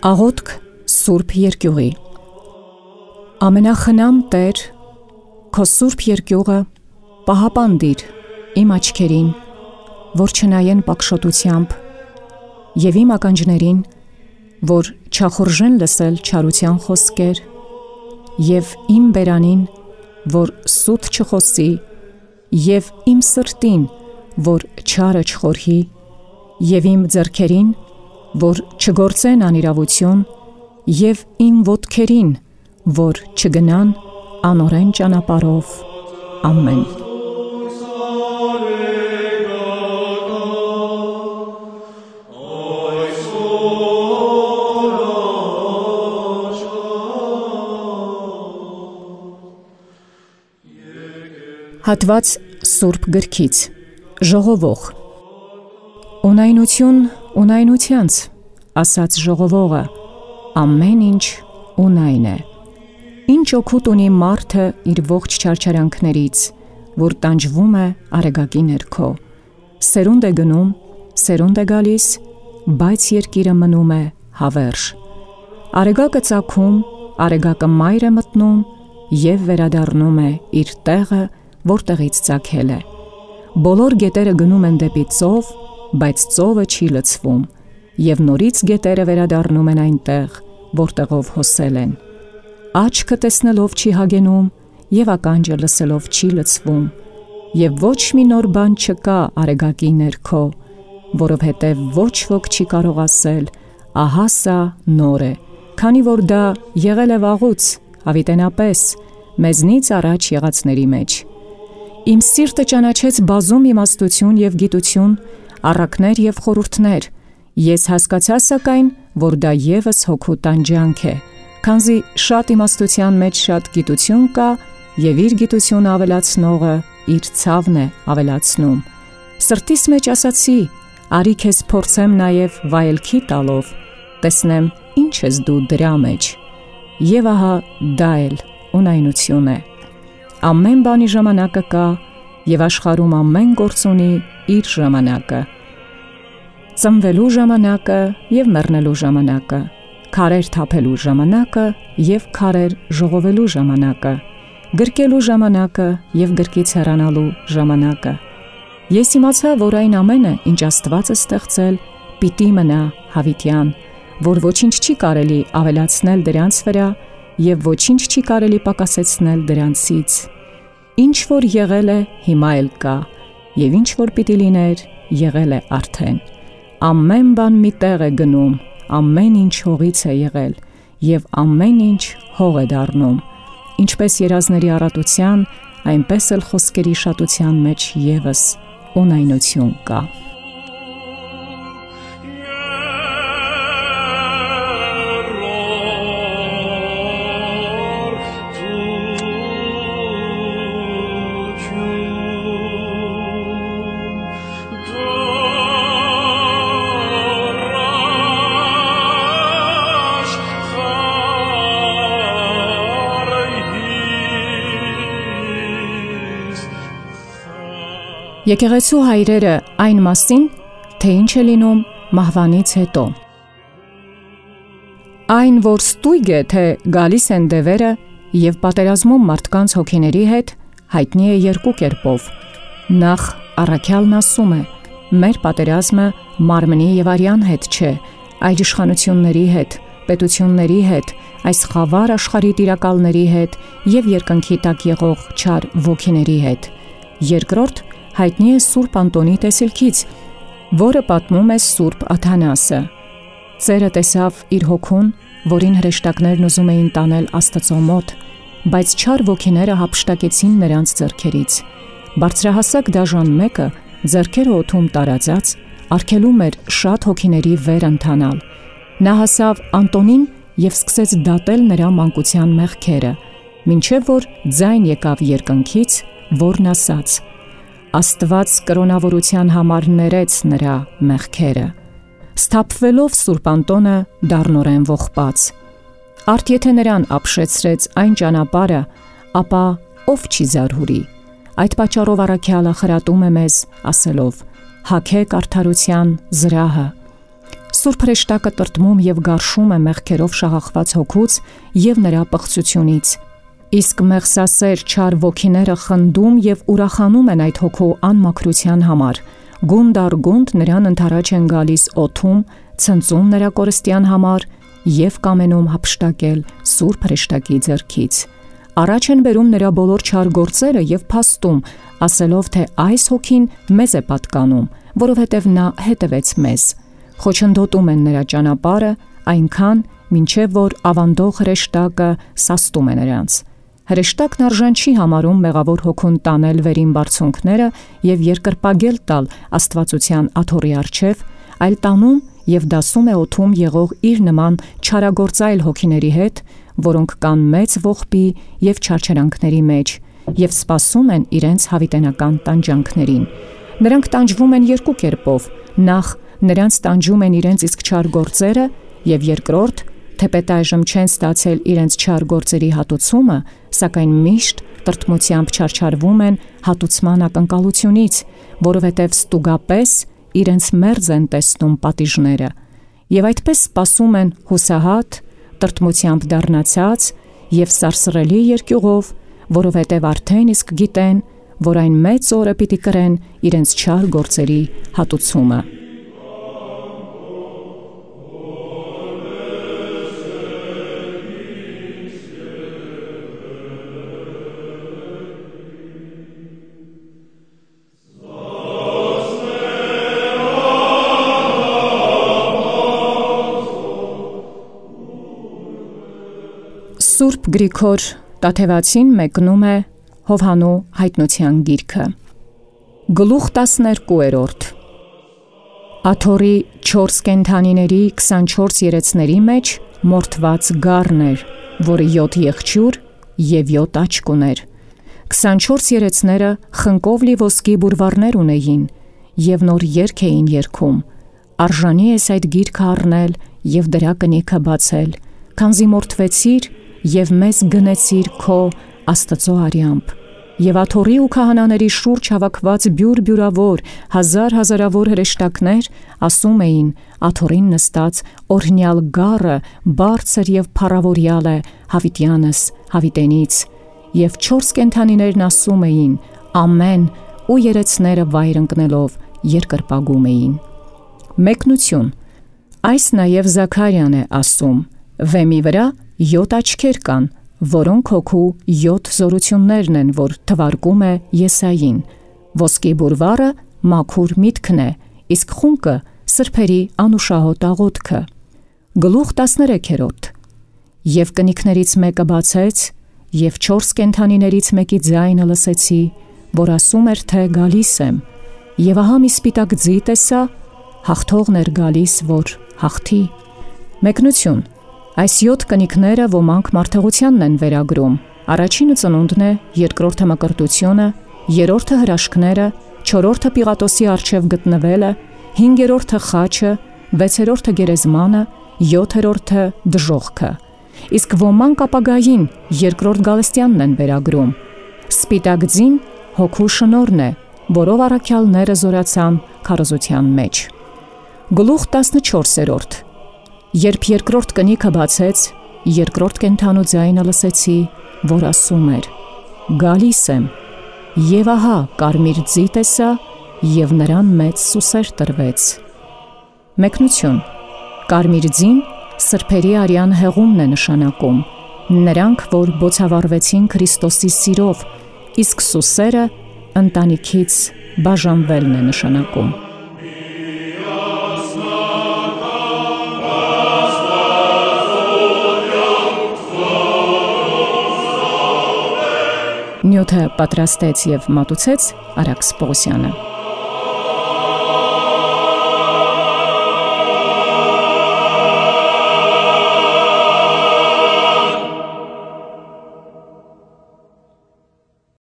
Աղոթք Սուրբ Երկյուղի։ Ամենախնամ Տեր, քո Սուրբ Երկյուղը պահապանդիր իմ աչքերին, որ չնայեն պակշոտությամբ, և իմ ականջներին, որ չախորժեն լսել չարության խոսքեր, և իմ բերանին, որ սուտ չխոսի, և իմ սրտին, որ չարը չխորհի, և իմ ձեռքերին, որ չգործեն անիրավություն, և իմ ոտքերին, որ չգնան անօրեն ճանապարհով։ Ամեն։ Հատված Սուրբ Գրքից, Ժողովող։ Ունայնություն ունայնությանց, ասաց ժողովողը, ամեն ինչ ունայն է։ Ինչ օգուտ ունի մարդը իր ողջ չարչարանքներից, որ տանջվում է արեգակի ներքո։ Սերունդ է գնում, սերունդ է գալիս, բայց երկիրը մնում է հավերժ։ Արեգակը ծագում, արեգակը մայր է մտնում և վերադառնում է իր տեղը, որտեղից ծագել է։ Բոլոր գետերը գնում են դեպի ծով, բայց ծովը չի լցվում, և նորից գետերը վերադառնում են այնտեղ, որտեղով հոսել են։ Աչքը տեսնելով չի հագենում, և ականջը լսելով չի լցվում, և ոչ մի նոր բան չկա արեգակի ներքո, որովհետև ոչ ոք չի կարող ասել, ահա սա նոր է, քանի որ դա եղել է վաղուց, հավիտենապես, մեզնից առաջ եղածների մեջ։ Իմ սիրտը ճանաչեց բազում իմաստություն և գիտություն, առակներ և խորհուրդներ, ես հասկացա սակայն, որ դա ևս հոգու տանջանք է, քանզի շատ իմաստության մեջ շատ գիտություն կա, և իր գիտությունը ավելացնողը իր ցավն է ավելացնում։ Սրտիս մեջ ասացի, արի քեզ փորձեմ նաև վայելքի տալով, տեսնեմ ինչ ես դու դրա մեջ, և ահա դա էլ ունայնություն է։ Ամեն բանի ժամանակը կա, և աշխարհում ամեն գործ ունի իր ժամանակը։ Ծնվելու ժամանակը և մեռնելու ժամանակը, քարեր թափելու ժամանակը և քարեր ժողովելու ժամանակը, գրկելու ժամանակը և գրկից հեռանալու ժամանակը։ Ես իմացա, որ այն ամենը, ինչ Աստված է ստեղծել, պիտի մնա հավիտյան, որ ոչինչ չի կարելի ավելացնել դրանց վրա, և ոչինչ չի կարելի պակասեցնել դրանցից։ Ինչ որ եղել է, հիմա էլ կա, և ինչ որ պիտի լիներ, եղել է արդեն։ Ամեն բան մի տեղ է գնում, ամեն ինչ հողից է եղել, և ամեն ինչ հող է դառնում։ Ինչպես երազների առատության, այնպես էլ խոսքերի շատության մեջ ևս ունայնություն կա։ Եկեղեցու հայրերը այն մասին, թե ինչ է լինում մահվանից հետո։ Այն, որ ստույգ է, թե գալիս են դևերը և պատերազմում մարդկանց հոգիների հետ, հայտնի է երկու կերպով։ Նախ առաքյալն ասում է, մեր պատերազմը մարմնի և արյան հետ չէ, այլ իշխանությունների հետ, պետությունների հետ, այս խավար աշխարհի տիրակալների հետ և երկնքի տակ եղող չար ոգիների հետ։ Երկրորդ հայտնի է Սուրբ Անտոնի տեսիլքից, որը պատմում է Սուրբ Աթանասը։ Ծերը տեսավ իր հոգուն, որին հրեշտակներն ուզում էին տանել Աստծո մոտ, բայց չար ոգիները հափշտակեցին նրանց ձեռքերից։ Բարձրահասակ դաժան մեկը, ձեռքերը օդում տարածած, արգելում էր շատ հոգիների վեր ընթանալ։ Նա հասավ Անտոնին և սկսեց դատել նրա մանկության մեղքերը, մինչև որ ձայն եկավ երկնքից, որն ասաց. Աստված կրոնավորության համար ներեց նրա մեղքերը։ Սթափվելով Սուրբ Անտոնը դառնորեն ողբաց։ Արդ եթե նրան ապշեցրեց այն ճանապարհը, ապա ով չի զարհուրի։ Այդ պատճառով առաքյալը խրատում է մեզ, ասելով. հագեք արդարության զրահը։ Սուրբ հրեշտակը տրտմում եւ գարշում է մեղքերով շաղախված հոգուց եւ նրա պղծությունից։ Իսկ մեղսասեր չար ոգիները խնդում եւ ուրախանում են այդ հոգու անմաքրության համար։ Գունդ առ գունդ նրան ընթരാճ են գալիս օթում, ցնծում նրա կորստյան համար եւ կամենում հափշտակել Սուրբ հրեշտակի ձեռքից։ Առաջ են բերում նրա բոլոր չար գործերը եւ փաստում, ասելով թե այս հոգին մեզ է պատկանում, որովհետեւ նա հետևեց մեզ։ Խոչընդոտում են նրա ճանապարհը այնքան, մինչև որ ավանդող հրեշտակը սաստում է նրանց։ Հրեշտակն արժան չի համարում մեղավոր հոգուն տանել վերին բարձունքները եւ երկրպագել տալ Աստվածության աթոռի առջև, այլ տանում եւ դասում է օթում եղող իր նման չարագործայլ հոգիների հետ, որոնք կան մեծ ողբի եւ չարչարանքների մեջ եւ սպասում են իրենց հավիտենական տանջանքներին։ Նրանք տանջվում են երկու կերպով. նախ նրանց տանջում են իրենց իսկ չար գործերը, եւ երկրորդ, թեպետ այժմ չեն ստացել իրենց չար գործերի հատուցումը, սակայն միշտ տրտմությամբ չարչարվում են հատուցման ակնկալությունից, որովհետև ստուգապես իրենց մերձ են տեսնում պատիժները, եւ այդպես սպասում են հուսահատ, տրտմությամբ դառնացած եւ սարսռելի երկյուղով, որովհետև արդեն իսկ գիտեն, որ այն մեծ օրը պիտի կրեն իրենց չար գործերի հատուցումը։ Սուրբ Գրիգոր Տաթևացին մեկնում է Հովհաննու հայտնության գիրքը։ Գլուխ 12 Աթոռի 4 կենդանիների 24 երեցների մեջ մորթված գառն էր, որը 7 եղջյուր և 7 աչք ուներ։ 24 երեցները խնկով լի ոսկի բուրվառներ ունեին և նոր երգ էին երգում։ Արժանի ես այդ գիրքը առնել և դրա կնիքը բացել, քանզի մորթվեցիր և մեզ գնեցիր քո Աստծո արյամբ։ Եվ աթոռի ու քահանաների շուրջ հավաքված բյուրբյուրավոր հազարավոր հրեշտակներ ասում էին. աթոռին նստած օրհնյալ գառը բարձր և փառավորյալ է հավիտյանս հավիտենից։ Եվ 4 կենդանիներն ասում էին. ամեն, ու երեցները վայր ընկնելով երկրպագում էին։ Մեկնություն։ Այս նաև Զաքարիան է ասում. վեմի վրա 7 աչքեր կան, որոնք հոգու 7 զորություններն են, որ թվարկում է Եսային։ Ոսկի բուրվառը մաքուր միտքն է, իսկ խունկը սրբերի անուշահոտ աղոթքը։ Գլուխ 13 Եվ կնիկներից մեկը բացեց, և 4 կենդանիներից մեկի ձայնը լսեցի, որ ասում էր, թե գալիս եմ, և ահա մի սպիտակ ձի տեսա, հաղթողն էր գալիս, որ հաղթի։ Մեկնություն։ Այս 7 կնիկները ոմանք մարդեղությանն են վերագրում։ Առաջինը ծնունդն է, երկրորդը մկրտությունը, երրորդը հրաշքները, չորրորդը Պիղատոսի առջև գտնվելը, հինգերորդը խաչը, վեցերորդը գերեզմանը, յոթերորդը դժոխքը։ Իսկ ոմանք ապագային երկրորդ Գալստյանն են վերագրում։ Սպիտակ ձին հոգու շնորհն է, որով առաքյալները զորացան քարոզության մեջ։ Գլուխ 14 Երբ երկրորդ կնիքը բացեց, երկրորդ կենդանու ձայնը լսեցի, որ ասում էր. գալիս եմ, և ահա կարմիր ձի տեսա, և նրան մեծ սուսեր տրվեց։ Մեկնություն։ Կարմիր ձին սրբերի արյան հեղումն է նշանակում, նրանք, որ բոցավառվեցին Քրիստոսի սիրով, իսկ սուսերը ընտանիքից բաժանվելն է նշանակում։ Նյութը պատրաստեց և մատուցեց Արաքս Պողոսյանը։